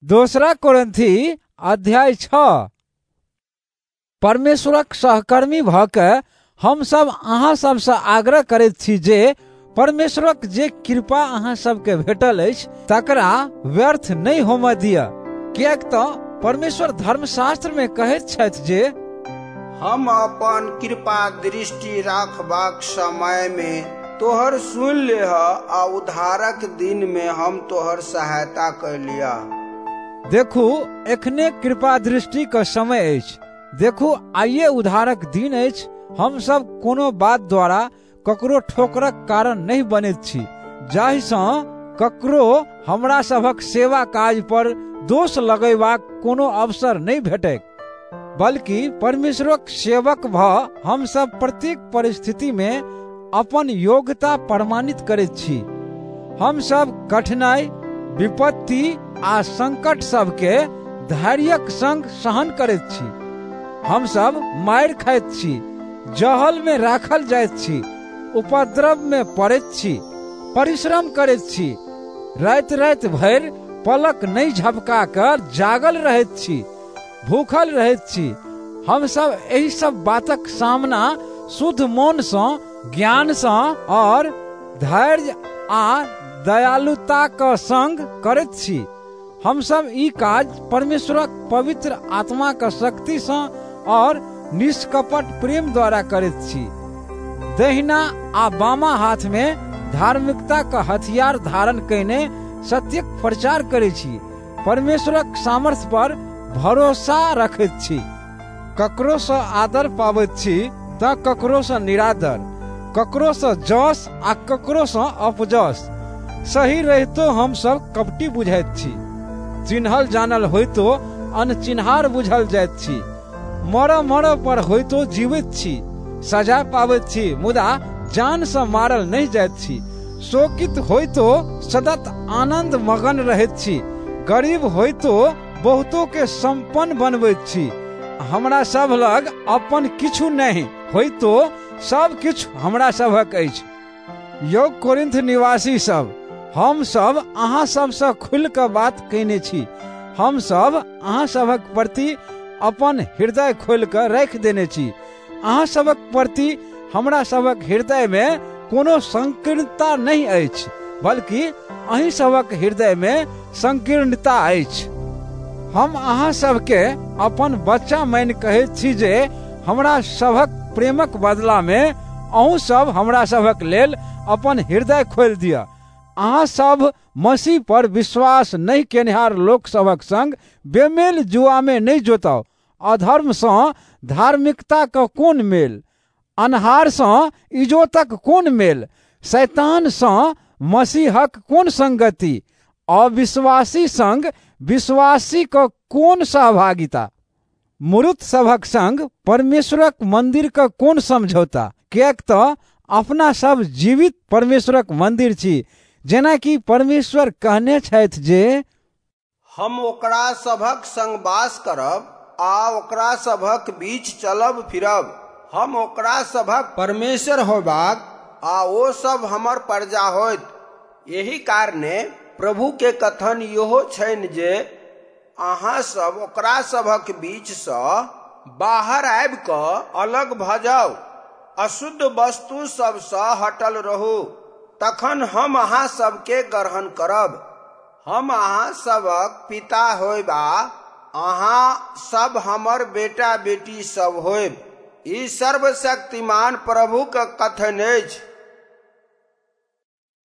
दूसरा कोरिन्थी अध्याय 6। परमेश्वरक सहकर्मी भऽ कऽ हम सब अहाँ सबसँ आग्रह करैत छी जे परमेश्वरक जे कृपा अहाँ सबके भेटल अछि तकरा व्यर्थ नहि होमय दिअ। किएक तऽ परमेश्वर धर्मशास्त्र में कहैत छथि जे हम अपन कृपा दृष्टि राखबाक समय में तोहर सुन लेह आ उद्धारक दिन में हम तोहर सहायता कैलिया। देखू एखने कृपा दृष्टि का समय अछि। देखू आइए उद्धारक दिन अछि। हम सब कोनो बात द्वारा ककरो ठोकरक कारण नहीं बनैत छी, जाहिसँ ककरो हमरा सभक सेवा काज पर दोष लगेबाक कोनो अवसर नहीं भेटै, बल्कि परमेश्वरक सेवक भऽ हम सब प्रत्येक परिस्थिति में अपन योग्यता प्रमाणित करैत छी। हम सब कठिनाई, विपत्ति आ संकट सबके धैर्यक संग सहन करैत छी। हम सब मारि खाइत छी, जहल में राखल जाइत छी, उपद्रव में पड़ैत छी, परिश्रम करैत छी, रात रात भरि पलक नहीं झपका कर जागल रहैत छी, भूखल रहैत छी। हम सब एहि सब बातक सामना शुद्ध मन सँ, ज्ञान सँ और धैर्य आ दयालुता के संग करैत छी। हम सब ई काज परमेश्वरक पवित्र आत्मा के शक्ति सँ और निष्कपट प्रेम द्वारा करैत छी। दहिना आ बामा हाथ में धार्मिकता का हथियार धारण कयने सत्यक प्रचार करै छी। परमेश्वरक सामर्थ्य पर भरोसा रखैत छी। ककरो सँ आदर पाबैत छी तऽ ककरो सँ निरादर, ककरो सँ जस आ ककरो सँ अपजस। सही रहितो हम सब कपटी बुझाइत छी, चिन्हल जानल होइतो अनचिन्हार बुझल जाइत छी, मरऽ पर होइतो जीवित छी, सजा पाबैत छी मुदा जान सँ मारल नहीं जाइत छी, शोकित होइतो सतत आनंद मगन रहैत छी, गरीब होइतो बहुतों के संपन्न बनबैत छी। हमरा सब लग अपन किछु नहीं होइतो सब किछु हमरा सभक अछि। यौ कोरिन्थ निवासी सब, हम सब अहाँ सबसँ खुल कऽ बात कयने छी। हम सब अहाँ सभक प्रति अपन हृदय खोल कऽ राखि देने छी। अहाँ सभक प्रति हमरा सभक हृदय में कोनो संकीर्णता नहीं अछि, बल्कि अहीं सभक हृदय में संकीर्णता अछि। हम अहाँ सबके अपन बच्चा मानि कहैत छी जे हमरा सभक प्रेमक बदला में अहूँ सब हमरा सभक लेल अपन हृदय खोल दिअ। अहाँ सब मसीह पर विश्वास नहीं केनिहार लोक सभक संग बेमेल जुआ में नहीं जोताओ। अधर्म सँ धार्मिकता का कोन मेल, अनहार सँ इजोतक कोन मेल, शैतान सँ मसीहक कोन संगति, अविश्वासी संग विश्वासी का कोन सहभागिता, मूर्त सभक संग परमेश्वरक मंदिर का कोन समझौता। किएक तऽ अपना सब जीवित परमेश्वरक मंदिर छी, जेना कि परमेश्वर कहने छथि जे हम ओकरा सभक संग वास करब आ ओकरा सभक बीच चलब फिरब। हम ओकरा सभक परमेश्वर होबाक आ ओ सब हमर प्रजा होइत। यही कारणे प्रभु के कथन इहो छनि जे अहाँ सब ओकरा सभक बीच सँ बाहर आबि कऽ अलग भऽ जाउ, अशुद्ध वस्तु सब सँ हटल रहू, तखन हम अहाँ सबके ग्रहण करब। हम अहाँ सबक पिता होयब आ अहाँ सब हमर बेटा बेटी सब होयब। ई सर्वशक्तिमान प्रभु के कथन अछि।